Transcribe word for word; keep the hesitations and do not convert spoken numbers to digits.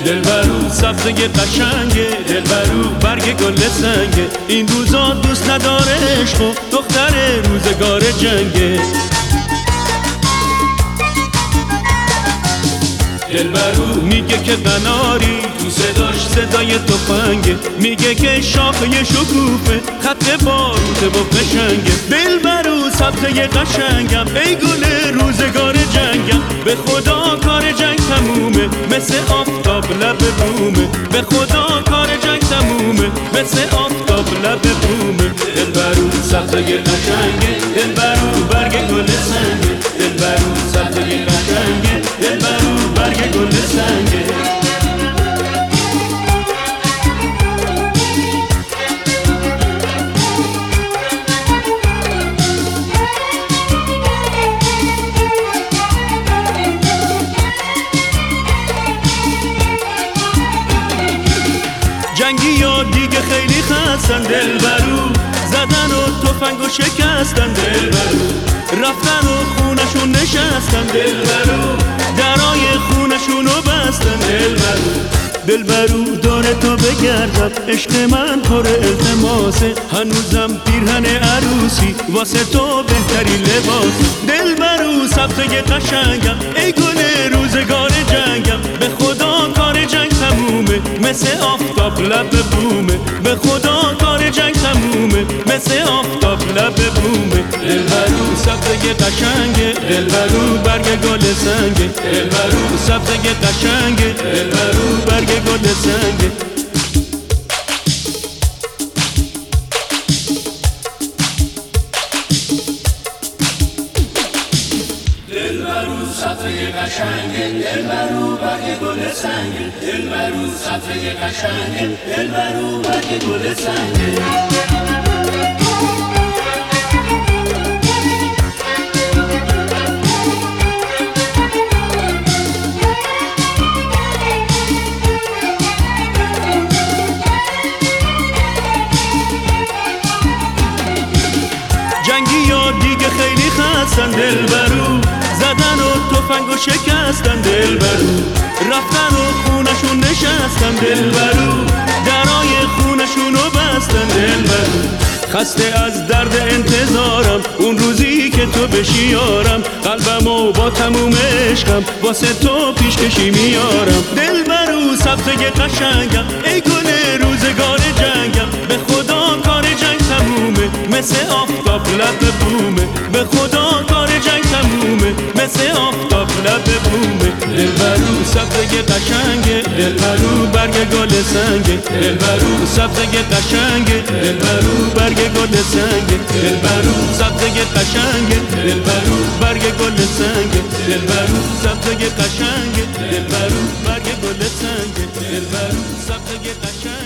دلبرو سبزه قشنگه، دلبرو برگ گل سنگه. این روزا دوست نداره عشق و دختر روزگار جنگه. دلبرو میگه که قناری تو صداش صدای تفنگه، میگه که شاخه شکوفه خط باروته و قشنگه. دلبرو سبزه قشنگم، ای گل روزگار جنگم. به خدا کار جنگ تمومه، مثل آفتاب لب بومه. به خدا کار جنگ تمومه، مثل آفتاب لب بومه. دلبرو سبزه قشنگه، دلبرو برگ گل سنگه. دلبرو سبزه قشنگه، دلبرو برگ گل سنگه. جنگی یا دیگه خیلی خستن دلبرو، زدن و تفنگ و شکستن دلبرو. رفتن و خونشون نشستن دلبرو، درای خونشونو بستن دلبرو. دلبرو داره تا بگردم، عشق من پر التماسه. هنوزم پیرهن عروسی واسه تو بهترین لباس. دلبرو سبزه قشنگم، ای گل روزگار جنگم. به خدا کار جنگ تمومه، مثل آفتاب لب بومه. به خدا کار جنگ تمومه، مثل آفتاب لب بومه. دلبرو سبزه قشنگه، دلبرو برگ گل سنگه. دلبرو سبزه قشنگه، دلبرو برگ گل سنگه. دلبرو سبزه قشنگه، دلبرو برگ گل سنگه. دلبرو سبزه قشنگه، دلبرو برگ گل سنگه. جنگی یا دیگه خیلی خستن دلبرو، زدن و تفنگ و شکستن دلبرو. رفتن و خونشون نشستن دلبرو، درای خونشونو بستن دلبرو. خسته از درد انتظارم، اون روزی که تو بشی یارم. قلبمو با تموم عشقم واسه تو پیشکشی میارم. دلبرو سبزه قشنگم، ای گل روزگار جنگم. به خدا کار جنگ تمومه، مثل آفتاب لب بومه. به خدا کار جنگ تمومه، مثل آفتاب لب بومه. دلبرو سبزه قشنگه، دلبرو برگ گل سنگه. دلبرو سبزه قشنگه، دلبرو برگ گل سنگه. دلبرو سبزه قشنگه، دلبرو برگ گل سنگه. دلبرو سبزه قشنگه، دلبرو برگ گل سنگه. دلبرو سبزه قشنگه.